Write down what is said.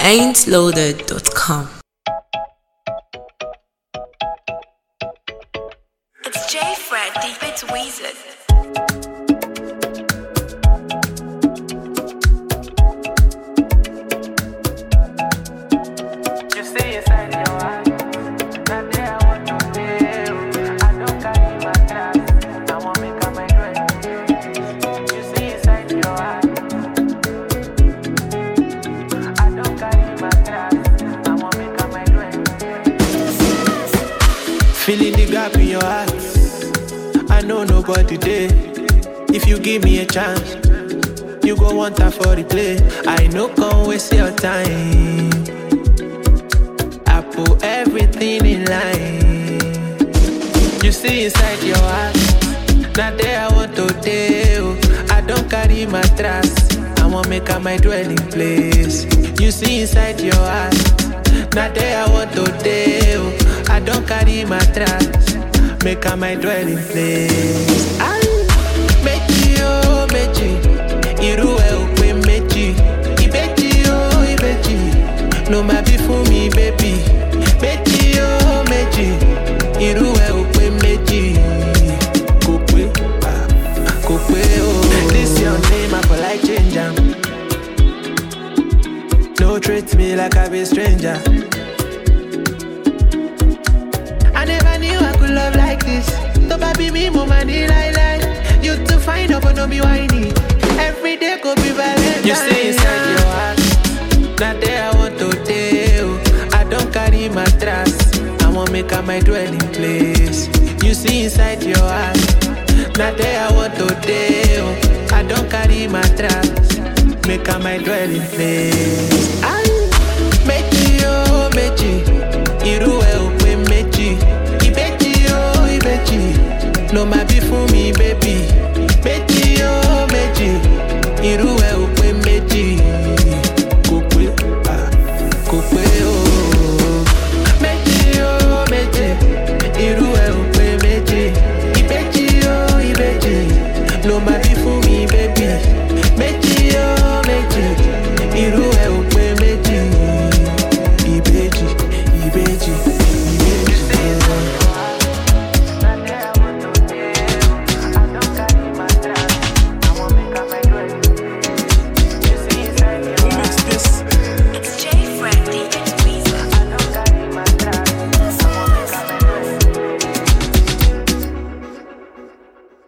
ain'tloaded.com. It's J Fred, Deep It's Weezer. Feeling the gap in your heart, I know nobody there. If you give me a chance, you go want her for the play. I know can't waste your time. I put everything in line. You see inside your heart, not there I want to tell. I don't carry my trust, I want make her my dwelling place. You see inside your heart, not there I want to tell. I don't carry my trust, make her my dwelling place. I Meji oh Meji, Iru e ope Meji, Ibeji oh Ibeji, no ma be for me baby. Meji oh Meji, Iru e ope Meji, Kope, Kope oh. This your name I for like change am. No treat me like I be stranger. I never knew I could love like this. So baby me mama ni lie. You to find out but don't be whiny. Every day could be Valentine. You stay inside your heart, not there I want to tell. I don't carry my trust, I want make her my dwelling place. You see inside your heart, not there I want to tell. I don't carry my trust, make her my dwelling place.